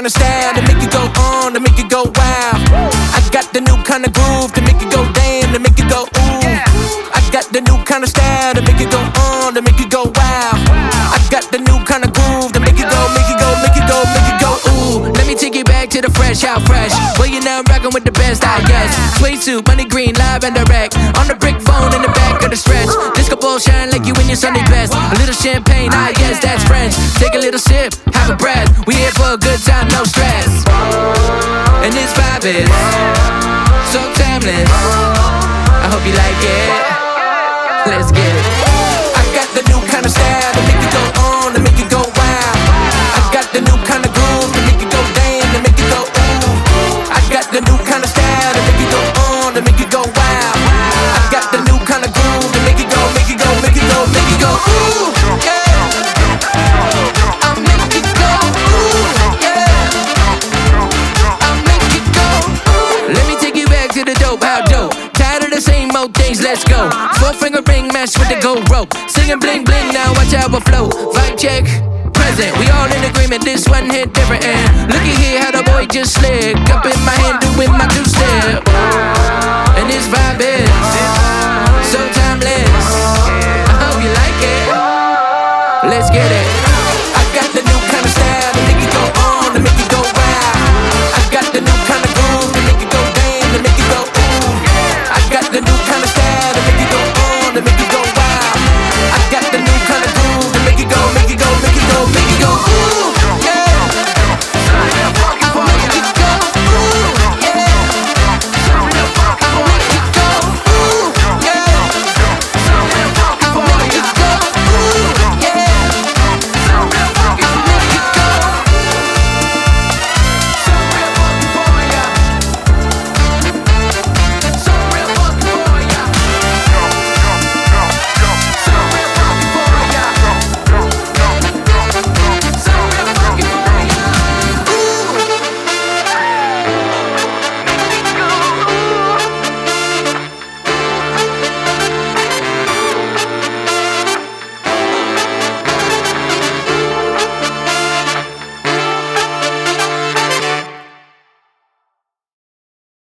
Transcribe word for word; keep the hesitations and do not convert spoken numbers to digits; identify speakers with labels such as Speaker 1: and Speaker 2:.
Speaker 1: kind of style to make it go on, to make it go wild. I got the new kind of groove to make it go damn, to make it go ooh. I got the new kind of style to make it go on, to make it go wild. I got the new kind of groove to make it go, make it go, make it go, make it go ooh. Let me take you back to the fresh, how fresh. Well, you now rockin' with the best, I guess. Suede suit, money green, live and direct. On the brick phone in the back of the stretch. Disco ball shine like you in your Sunday best. A little champagne, I guess that's French. Take a little sip, have a breath. We here for a good time, no stress. And this vibe is so timeless. I hope you like it. Let's get it. I got the new kind of style to make it go on, to make it go wild. I got the new kind of groove to make it go damn, to make it go ooh. I got the new kind of style to make it go on, to make it go wild. I got the new kind of groove to make it go, make it go, make it go, make it go ooh. Yeah. I make it go ooh. Yeah. I make it go ooh. Let me take you back to the dope, how dope. Tired of the same old things, let's go. Four finger ring match with the gold rope. Singing bling bling, now watch how I flow. Vibe check, present. We all in agreement, this one hit different. And looky here how the boy just slid. Up in my hand doing my two step.